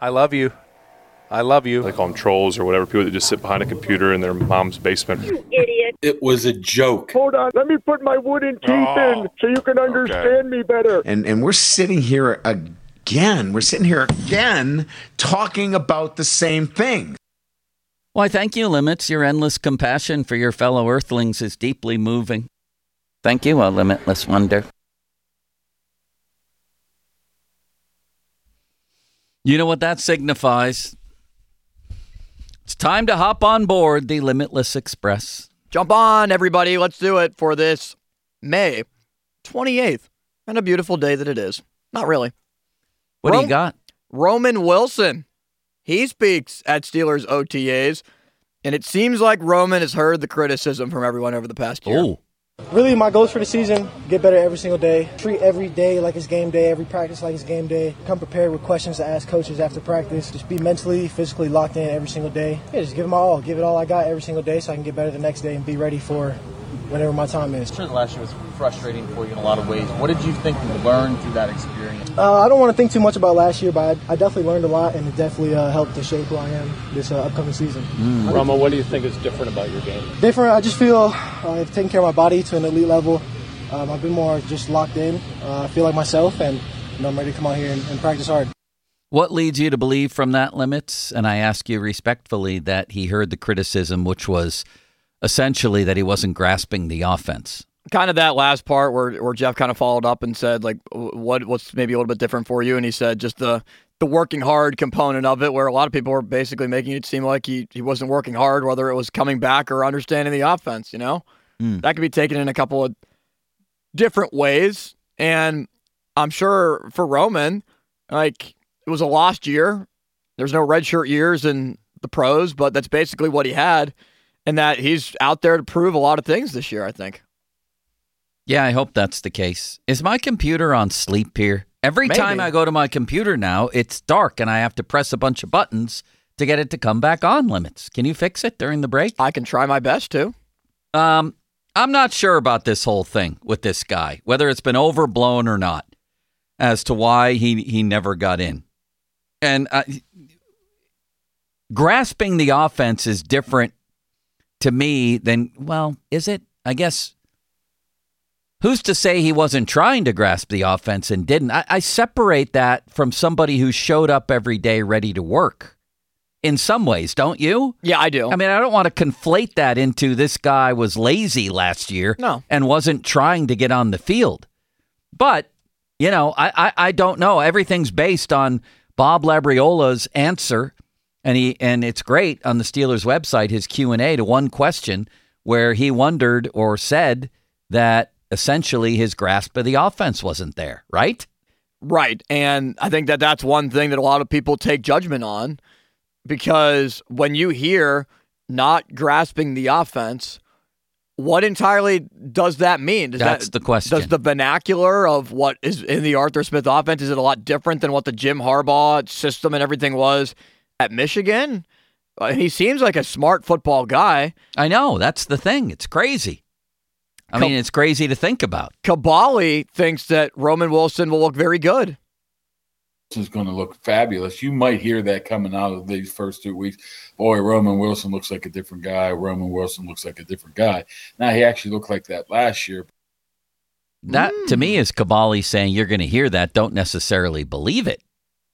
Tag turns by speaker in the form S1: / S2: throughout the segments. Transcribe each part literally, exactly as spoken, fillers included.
S1: I love you. I love you.
S2: They call them trolls or whatever, people that just sit behind a computer in their mom's basement.
S3: You idiot.
S4: It was a joke.
S5: Hold on. Let me put my wooden teeth
S2: Oh,
S5: in so you can understand
S2: okay.
S5: me better.
S6: And and we're sitting here again. We're sitting here again talking about the same thing.
S7: Why, thank you, Limits. Your endless compassion for your fellow Earthlings is deeply moving. Thank you, a limitless wonder. You know what that signifies? It's time to hop on board the Limitless Express.
S8: Jump on, everybody. Let's do it for this May twenty-eighth. And a beautiful day that it is. Not really.
S7: What
S8: Ro-
S7: do you got?
S8: Roman Wilson. He speaks at Steelers O T As. And it seems like Roman has heard the criticism from everyone over the past year.
S7: Oh.
S9: Really, my goals for the season, get better every single day. Treat every day like it's game day, every practice like it's game day. Come prepared with questions to ask coaches after practice. Just be mentally, physically locked in every single day. Yeah, just give it my all. Give it all I got every single day so I can get better the next day and be ready for whenever my time is.
S10: I'm sure the last year was frustrating for you in a lot of ways. What did you think you learned through that experience?
S9: Uh, I don't want to think too much about last year, but I, I definitely learned a lot, and it definitely uh, helped to shape who I am this uh, upcoming season.
S10: Mm. Romo, what do you think is different about your game?
S9: Different, I just feel uh, I've taken care of my body to an elite level. Um, I've been more just locked in. Uh, I feel like myself, and you know, I'm ready to come out here and, and practice hard.
S7: What leads you to believe from that, Limits? And I ask you respectfully that he heard the criticism, which was essentially that he wasn't grasping the offense.
S8: Kind of that last part where, where Jeff kind of followed up and said, like, what what's maybe a little bit different for you? And he said just the the working hard component of it, where a lot of people were basically making it seem like he, he wasn't working hard, whether it was coming back or understanding the offense, you know? Mm. That could be taken in a couple of different ways. And I'm sure for Roman, like, it was a lost year. There's no redshirt years in the pros, but that's basically what he had. And that he's out there to prove a lot of things this year, I think.
S7: Yeah, I hope that's the case. Is my computer on sleep here? Every
S8: Maybe.
S7: time I go to my computer now, it's dark and I have to press a bunch of buttons to get it to come back on, Limits. Can you fix it during the break?
S8: I can try my best to.
S7: Um, I'm not sure about this whole thing with this guy, whether it's been overblown or not, as to why he, he never got in. And uh, grasping the offense is different to me than, well, is it? I guess. Who's to say he wasn't trying to grasp the offense and didn't? I, I separate that from somebody who showed up every day ready to work. In some ways, don't you?
S8: Yeah, I do.
S7: I mean, I don't want to conflate that into this guy was lazy last year
S8: no.
S7: and wasn't trying to get on the field. But, you know, I, I, I don't know. Everything's based on Bob Labriola's answer, and he and it's great on the Steelers website, his Q and A to one question where he wondered or said that essentially his grasp of the offense wasn't there, right?
S8: Right. And I think that that's one thing that a lot of people take judgment on, because when you hear not grasping the offense, what entirely does that mean? Does
S7: that's
S8: that,
S7: the question.
S8: Does the vernacular of what is in the Arthur Smith offense, is it a lot different than what the Jim Harbaugh system and everything was at Michigan? Uh, he seems like a smart football guy.
S7: I know. That's the thing. It's crazy. I mean, it's crazy to think about.
S8: Kabali thinks that Roman Wilson will look very good.
S4: This is going to look fabulous. You might hear that coming out of these first two weeks. Boy, Roman Wilson looks like a different guy. Roman Wilson looks like a different guy. Now, he actually looked like that last year.
S7: That, mm. to me, is Kabali saying you're going to hear that. Don't necessarily believe it.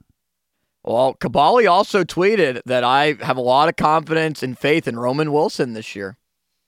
S8: Well, Kabali also tweeted that I have a lot of confidence and faith in Roman Wilson this year.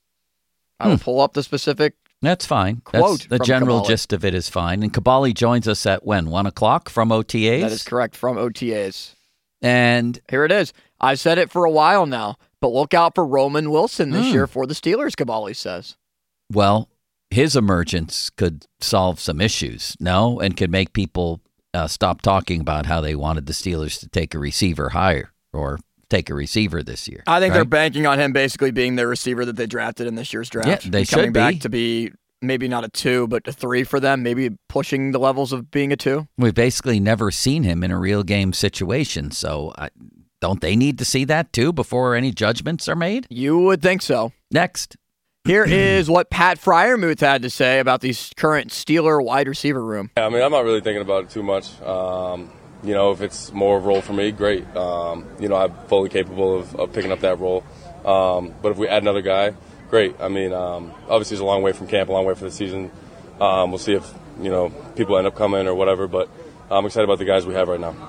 S8: I will hmm. pull up the specific
S7: That's fine.
S8: quote.
S7: That's the
S8: from
S7: general
S8: Kabali.
S7: gist of it is fine. And Kabali joins us at when? One o'clock from O T As?
S8: That is correct, from O T As.
S7: And
S8: here it is. I've said it for a while now, but look out for Roman Wilson this
S7: hmm.
S8: year for the Steelers, Kabali says.
S7: Well, his emergence could solve some issues, no? And could make people uh, stop talking about how they wanted the Steelers to take a receiver higher or take a receiver this year.
S8: I think
S7: right?
S8: they're banking on him basically being the receiver that they drafted in this year's draft.
S7: Yeah, they
S8: and
S7: should
S8: coming
S7: be.
S8: back to be maybe not a two, but a three for them, maybe pushing the levels of being a two.
S7: We've basically never seen him in a real game situation, so I, don't they need to see that too before any judgments are made?
S8: You would think so.
S7: Next.
S8: Here is what Pat Freiermuth had to say about the current Steeler wide receiver room.
S11: Yeah, I mean, I'm not really thinking about it too much. Um,
S3: you know, if it's more of a role for me, great. Um, you know, I'm fully capable of, of picking up that role. Um, but if we add another guy, great. I mean, um, obviously it's a long way from camp, a long way for the season. Um, we'll see if, you know, people end up coming or whatever, but I'm excited about the guys we have right now.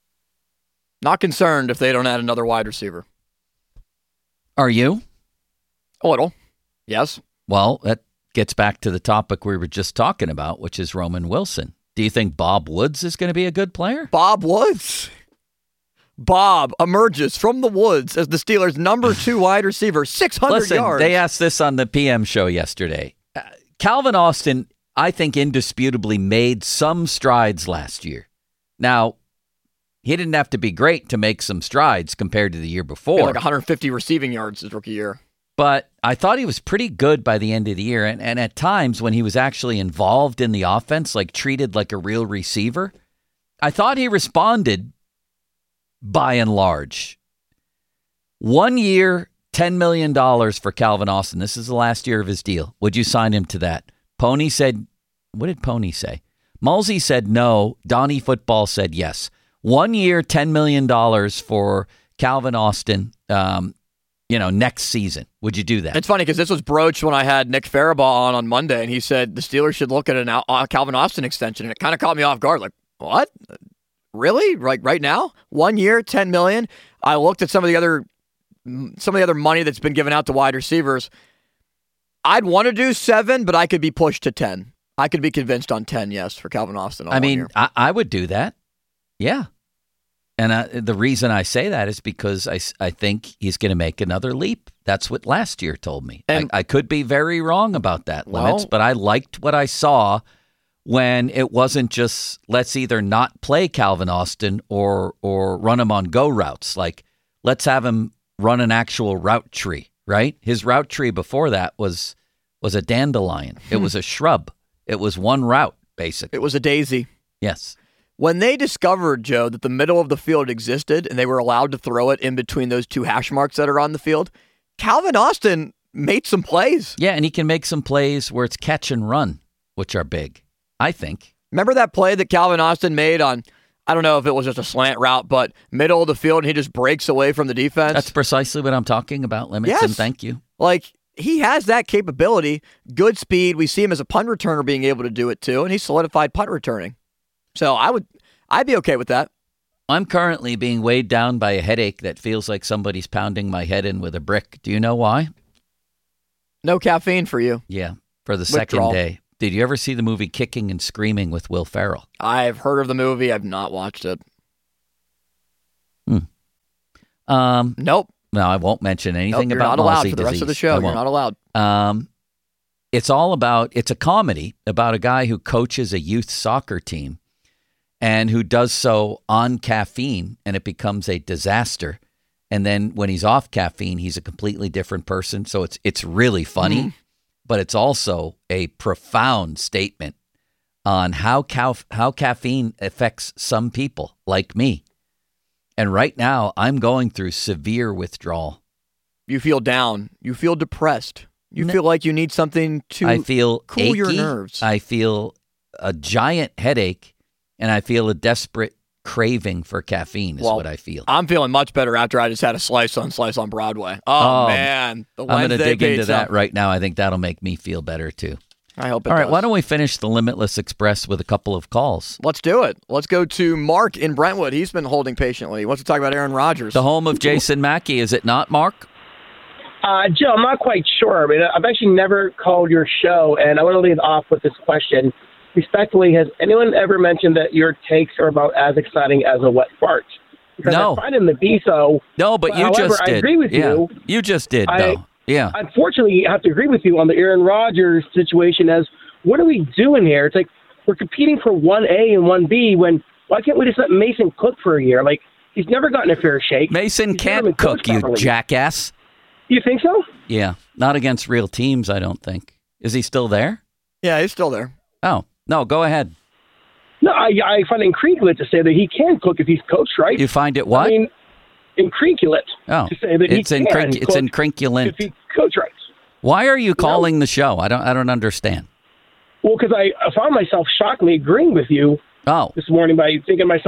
S8: Not concerned if they don't add another wide receiver.
S7: Are you?
S8: A little. Yes.
S7: Well, that gets back to the topic we were just talking about, which is Roman Wilson. Do you think Bob Woods is going to be a good player?
S8: Bob Woods. Bob emerges from the woods as the Steelers' number two wide receiver, six hundred
S7: Listen,
S8: yards.
S7: They asked this on the P M show yesterday. Uh, Calvin Austin, I think, indisputably made some strides last year. Now, he didn't have to be great to make some strides compared to the year before.
S8: He had like one hundred fifty receiving yards his rookie year.
S7: But I thought he was pretty good by the end of the year. And, and at times when he was actually involved in the offense, like treated like a real receiver, I thought he responded by and large. One year, ten million dollars for Calvin Austin. This is the last year of his deal. Would you sign him to that? Pony said, what did Pony say? Mulsey said no. Donnie Football said yes. One year, ten million dollars for Calvin Austin, um, you know, next season. Would you do that?
S8: It's funny because this was broached when I had Nick Farabaugh on on Monday, and he said the Steelers should look at an uh, Calvin Austin extension, and it kind of caught me off guard. Like, what? Really? Right, right now? One year, ten million dollars? I looked at some of the other some of the other money that's been given out to wide receivers. I'd want to do seven, but I could be pushed to ten. I could be convinced on ten, yes, for Calvin Austin.
S7: I mean, I, I would do that. Yeah. And I, the reason I say that is because I, I think he's going to make another leap. That's what last year told me.
S8: And,
S7: I, I could be very wrong about that,
S8: well,
S7: Limits, but I liked what I saw when it wasn't just let's either not play Calvin Austin or or run him on go routes. Like, let's have him run an actual route tree, right? His route tree before that was was a dandelion. It was a shrub. It was one route, basically.
S8: It was a daisy.
S7: Yes.
S8: When they discovered, Joe, that the middle of the field existed and they were allowed to throw it in between those two hash marks that are on the field, Calvin Austin made some plays.
S7: Yeah, and he can make some plays where it's catch and run, which are big, I think.
S8: Remember that play that Calvin Austin made on, I don't know if it was just a slant route, but middle of the field and he just breaks away from the defense?
S7: That's precisely what I'm talking about, Limits,
S8: yes.
S7: and thank you.
S8: Like, he has that capability, good speed. We see him as a punt returner being able to do it too, and he's solidified punt returning. So I would, I'd be okay with that.
S7: I'm currently being weighed down by a headache that feels like somebody's pounding my head in with a brick. Do you know why?
S8: No caffeine for you.
S7: Yeah, for the second
S8: Withdrawal.
S7: day. Did you ever see the movie Kicking and Screaming with Will Ferrell?
S8: I've heard of the movie. I've not watched it.
S7: Hmm. Um,
S8: nope.
S7: No, I won't mention anything
S8: nope, you're
S7: about
S8: not allowed
S7: Mosey
S8: for the rest
S7: disease.
S8: of the show.
S7: I
S8: You're
S7: won't.
S8: not allowed.
S7: Um, it's all about, it's a comedy about a guy who coaches a youth soccer team and who does so on caffeine, and it becomes a disaster. And then when he's off caffeine, he's a completely different person. So it's it's really funny, mm. but it's also a profound statement on how ca- how caffeine affects some people like me. And right now, I'm going through severe withdrawal.
S8: You feel down. You feel depressed. You no. feel like you need something to
S7: I feel
S8: cool
S7: achy.
S8: your nerves.
S7: I feel a giant headache, and I feel a desperate craving for caffeine is
S8: well,
S7: what I feel.
S8: I'm feeling much better after I just had a slice on Slice on Broadway. Oh, oh man. The
S7: I'm going to dig
S8: pizza.
S7: into that right now. I think that'll make me feel better, too.
S8: I hope it
S7: All right,
S8: does.
S7: why don't we finish the Limitless Express with a couple of calls?
S8: Let's do it. Let's go to Mark in Brentwood. He's been holding patiently. He wants to talk about Aaron Rodgers.
S7: The home of Jason Mackey, is it not, Mark?
S11: Uh, Joe, I'm not quite sure. I mean, I've actually never called your show, and I want to lead off with this question. Respectfully, has anyone ever mentioned that your takes are about as exciting as a wet fart? Because
S7: no.
S11: I find them to be so.
S7: No, but, but you
S11: however,
S7: just did.
S11: I agree with
S7: yeah.
S11: you.
S7: You just did,
S11: I,
S7: though. Yeah.
S11: Unfortunately, I have to agree with you on the Aaron Rodgers situation as, what are we doing here? It's like we're competing for one A and one B when, why can't we just let Mason cook for a year? Like, he's never gotten a fair shake.
S7: Mason
S11: he's
S7: can't cook, you properly. jackass.
S11: You think so?
S7: Yeah. Not against real teams, I don't think. Is he still there?
S8: Yeah, he's still there.
S7: Oh, no, go ahead.
S11: No, I, I find it incredulous to say that he can cook if he's coached right.
S7: You find it what?
S11: I mean, incredulous
S7: oh,
S11: to say that
S7: it's
S11: he can
S7: It's incrinculent.
S11: if he coached right.
S7: Why are you calling you know? the show? I don't I don't understand.
S11: Well, because I, I found myself shockingly agreeing with you
S7: oh.
S11: this morning by thinking to myself,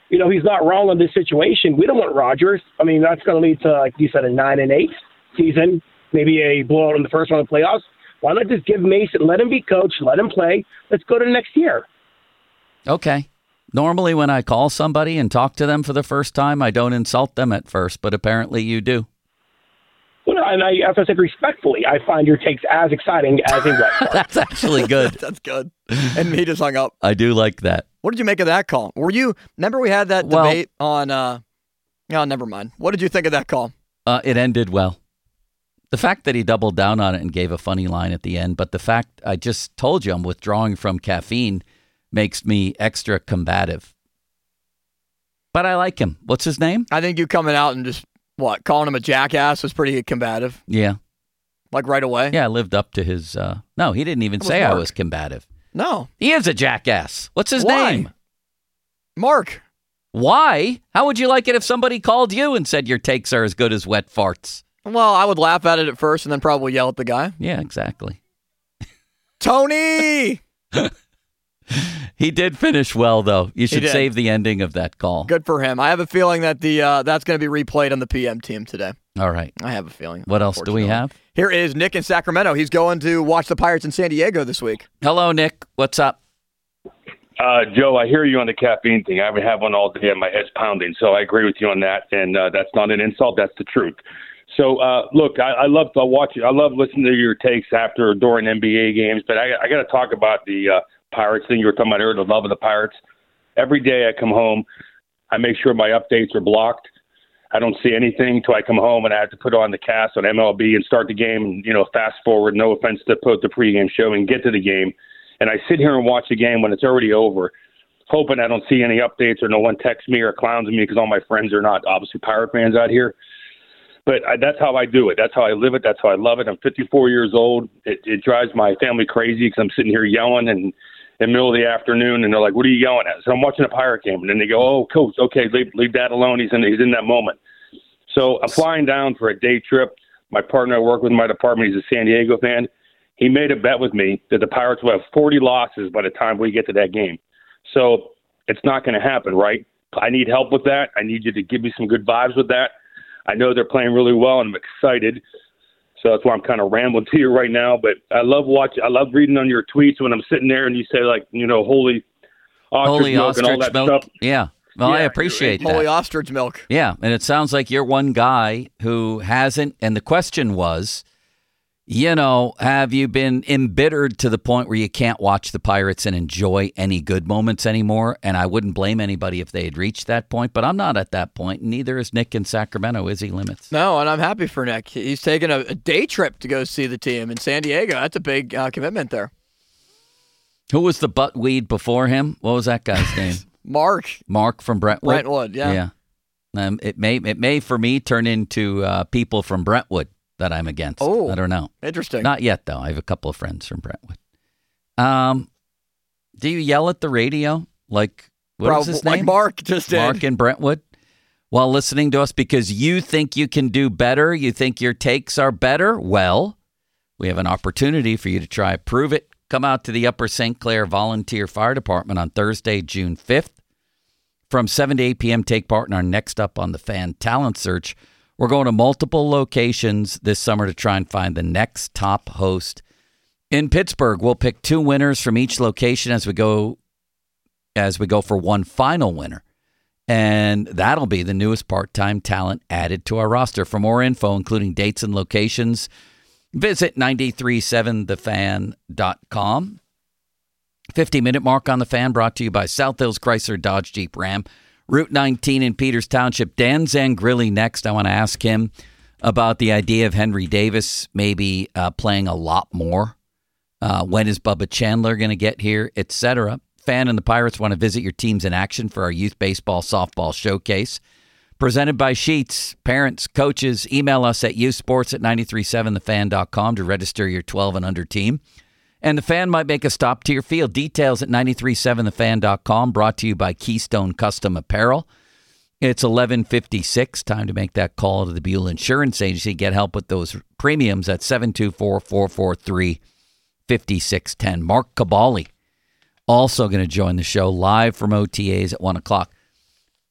S11: you know, he's not wrong on this situation. We don't want Rodgers. I mean, that's going to lead to, like you said, a nine and eight season, maybe a blowout in the first round of the playoffs. Why not just give Mason, let him be coach, let him play. Let's go to next year.
S7: Okay. Normally when I call somebody and talk to them for the first time, I don't insult them at first, but apparently you do.
S11: Well, and I, as I said respectfully, I find your takes as exciting as a Wet Fart.
S7: That's actually good.
S8: That's good. And he just hung up.
S7: I do like that.
S8: What did you make of that call? Were you, remember we had that
S7: Well-
S8: debate on, uh, no, never mind. What did you think of that call?
S7: Uh, it ended well. The fact that he doubled down on it and gave a funny line at the end, but the fact I just told you I'm withdrawing from caffeine makes me extra combative. But I like him. What's his name?
S8: I think you coming out and just, what, calling him a jackass was pretty combative.
S7: Yeah.
S8: Like right away?
S7: Yeah, I lived up to his... Uh, no, he didn't even
S8: That was
S7: say I
S8: Mark.
S7: was combative.
S8: No.
S7: He is a jackass. What's his
S8: Why?
S7: name?
S8: Mark.
S7: Why? How would you like it if somebody called you and said your takes are as good as wet farts?
S8: Well, I would laugh at it at first and then probably yell at the guy.
S7: Yeah, exactly.
S8: Tony!
S7: He did finish well, though. You should
S8: did.
S7: save the ending of that call.
S8: Good for him. I have a feeling that the uh, that's going to be replayed on the P M team today.
S7: All right.
S8: I have a feeling.
S7: What else do we have?
S8: Here is Nick in Sacramento. He's going to watch the Pirates in San Diego this week.
S7: Hello, Nick. What's up?
S12: Uh, Joe, I hear you on the caffeine thing. I haven't had one all day and my head's pounding, so I agree with you on that. And uh, that's not an insult. That's the truth. So, uh, look, I, I love to watch you. I love listening to your takes after or during N B A games, but I, I got to talk about the uh, Pirates thing you were talking about earlier, the love of the Pirates. Every day I come home, I make sure my updates are blocked. I don't see anything until I come home and I have to put on the cast on M L B and start the game and, you know, fast forward, no offense to put the pregame show and get to the game. And I sit here and watch the game when it's already over, hoping I don't see any updates or no one texts me or clowns me because all my friends are not obviously Pirate fans out here. But I, that's how I do it. That's how I live it. That's how I love it. I'm fifty-four years old. It, it drives my family crazy because I'm sitting here yelling and in the middle of the afternoon, and they're like, "What are you yelling at?" So I'm watching a Pirate game, and then they go, "Oh, coach, okay, leave, leave Dad alone. He's in he's in that moment." So I'm flying down for a day trip. My partner I work with in my department, he's a San Diego fan. He made a bet with me that the Pirates will have forty losses by the time we get to that game. So it's not going to happen, right? I need help with that. I need you to give me some good vibes with that. I know they're playing really well, and I'm excited. So that's why I'm kind of rambling to you right now. But I love watching. I love reading on your tweets when I'm sitting there and you say, like, you know, holy ostrich
S7: Holy
S12: milk
S7: ostrich
S12: and all that
S7: milk.
S12: stuff.
S7: Yeah. Well, I
S12: Yeah,
S7: appreciate that.
S8: Holy ostrich milk.
S7: Yeah, and it sounds like you're one guy who hasn't, and the question was, you know, have you been embittered to the point where you can't watch the Pirates and enjoy any good moments anymore? And I wouldn't blame anybody if they had reached that point, but I'm not at that point, and neither is Nick in Sacramento, is he, Limits?
S8: No, and I'm happy for Nick. He's taking a, a day trip to go see the team in San Diego. That's a big uh, commitment there.
S7: Who was the buttweed before him? What was that guy's name?
S8: Mark.
S7: Mark from Brentwood?
S8: Brentwood, yeah.
S7: Yeah. Um, it may, it may, for me, turn into uh, people from Brentwood that I'm against.
S8: Oh,
S7: I don't know.
S8: Interesting.
S7: Not yet, though. I have a couple of friends from Brentwood. Um, do you yell at the radio? Like, what
S8: Bro,
S7: was his
S8: like
S7: name?
S8: Mark just did.
S7: Mark in Brentwood? While listening to us because you think you can do better? You think your takes are better? Well, we have an opportunity for you to try prove it. Come out to the Upper Saint Clair Volunteer Fire Department on Thursday, June fifth. From seven to eight p.m., take part in our Next Up on the Fan talent search. We're going to multiple locations this summer to try and find the next top host. In Pittsburgh, we'll pick two winners from each location as we go as we go for one final winner. And that'll be the newest part-time talent added to our roster. For more info, including dates and locations, visit nine three seven the fan dot com. fifty-minute mark on the Fan brought to you by South Hills Chrysler Dodge Jeep Ram. Route nineteen in Peters Township. Dan Zangrilli next. I want to ask him about the idea of Henry Davis maybe uh, playing a lot more. Uh, when is Bubba Chandler going to get here, et cetera. Fan and the Pirates want to visit your teams in action for our youth baseball softball showcase. Presented by Sheets. Parents, coaches, email us at youthsports at nine three seven the fan dot com to register your twelve and under team. And the Fan might make a stop to your field. Details at nine three seven the fan dot com, brought to you by Keystone Custom Apparel. It's eleven fifty-six. Time to make that call to the Buell Insurance Agency. Get help with those premiums at seven two four, four four three, five six one zero. Mark Cabali also going to join the show live from O T As at one o'clock.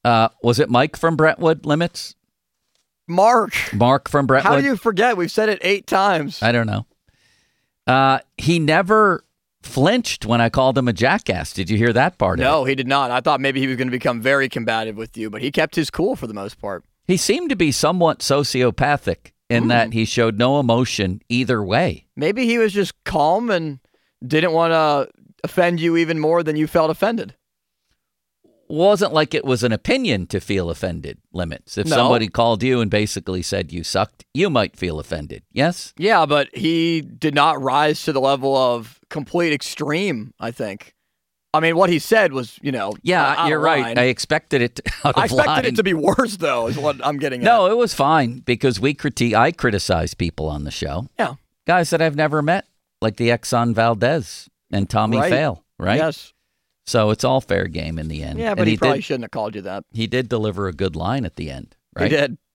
S7: Uh, was it Mike from Brentwood Limits?
S8: Mark.
S7: Mark from Brentwood.
S8: How do you forget? We've said it eight times.
S7: I don't know. Uh, he never flinched when I called him a jackass. Did you hear that part
S8: No,
S7: of it?
S8: he did not. I thought maybe he was going to become very combative with you, but he kept his cool for the most part.
S7: He seemed to be somewhat sociopathic in
S8: Mm.
S7: that he showed no emotion either way.
S8: Maybe he was just calm and didn't want to offend you even more than you felt offended.
S7: Wasn't like it was an opinion to feel offended, Limits. If
S8: No.
S7: somebody called you and basically said you sucked, you might feel offended. Yes?
S8: Yeah, but he did not rise to the level of complete extreme, I think. I mean, what he said was, you know,
S7: Yeah,
S8: out of
S7: you're right.
S8: line.
S7: I expected it to, out of
S8: I expected
S7: line.
S8: it to be worse, though, is what I'm getting at.
S7: No, it was fine because we critique. I criticize people on the show.
S8: Yeah.
S7: Guys that I've never met, like the Exxon Valdez and Tommy
S8: Right.
S7: Fail, right?
S8: Yes.
S7: So it's all fair game in the end.
S8: Yeah, but
S7: And
S8: he, probably
S7: did,
S8: shouldn't have called you that.
S7: He did deliver a good line at the end, right?
S8: He did.